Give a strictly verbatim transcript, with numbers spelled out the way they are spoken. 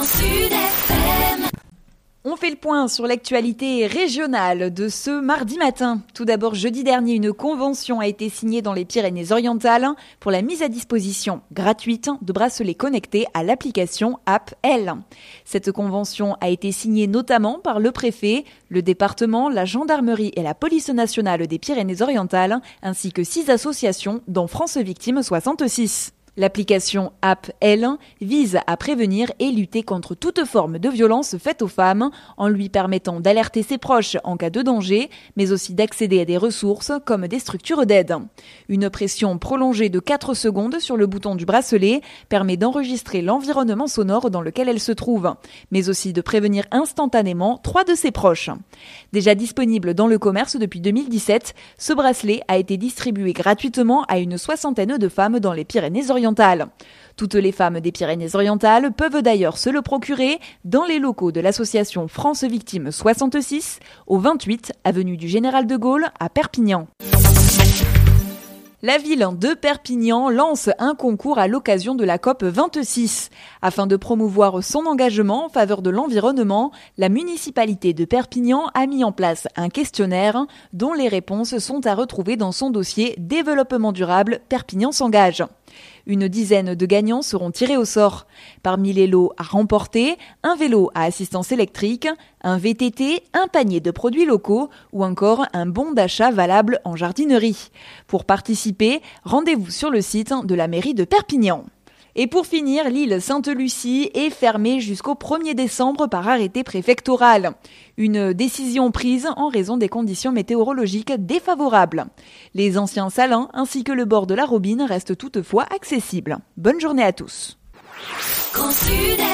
Sud F M. On fait le point sur l'actualité régionale de ce mardi matin. Tout d'abord, jeudi dernier, une convention a été signée dans les Pyrénées-Orientales pour la mise à disposition gratuite de bracelets connectés à l'application AppL. Cette convention a été signée notamment par le préfet, le département, la gendarmerie et la police nationale des Pyrénées-Orientales, ainsi que six associations, dont France Victimes soixante-six. L'application AppL vise à prévenir et lutter contre toute forme de violence faite aux femmes en lui permettant d'alerter ses proches en cas de danger, mais aussi d'accéder à des ressources comme des structures d'aide. Une pression prolongée de quatre secondes sur le bouton du bracelet permet d'enregistrer l'environnement sonore dans lequel elle se trouve, mais aussi de prévenir instantanément trois de ses proches. Déjà disponible dans le commerce depuis deux mille dix-sept, ce bracelet a été distribué gratuitement à une soixantaine de femmes dans les Pyrénées-Orientales. Toutes les femmes des Pyrénées-Orientales peuvent d'ailleurs se le procurer dans les locaux de l'association France Victimes soixante-six, au vingt-huit avenue du Général de Gaulle à Perpignan. La ville de Perpignan lance un concours à l'occasion de la C O P vingt-six. Afin de promouvoir son engagement en faveur de l'environnement, la municipalité de Perpignan a mis en place un questionnaire dont les réponses sont à retrouver dans son dossier Développement durable Perpignan s'engage. Une dizaine de gagnants seront tirés au sort. Parmi les lots à remporter, un vélo à assistance électrique, un V T T, un panier de produits locaux ou encore un bon d'achat valable en jardinerie. Pour participer, rendez-vous sur le site de la mairie de Perpignan. Et pour finir, l'île Sainte-Lucie est fermée jusqu'au premier décembre par arrêté préfectoral. Une décision prise en raison des conditions météorologiques défavorables. Les anciens salins ainsi que le bord de la Robine restent toutefois accessibles. Bonne journée à tous.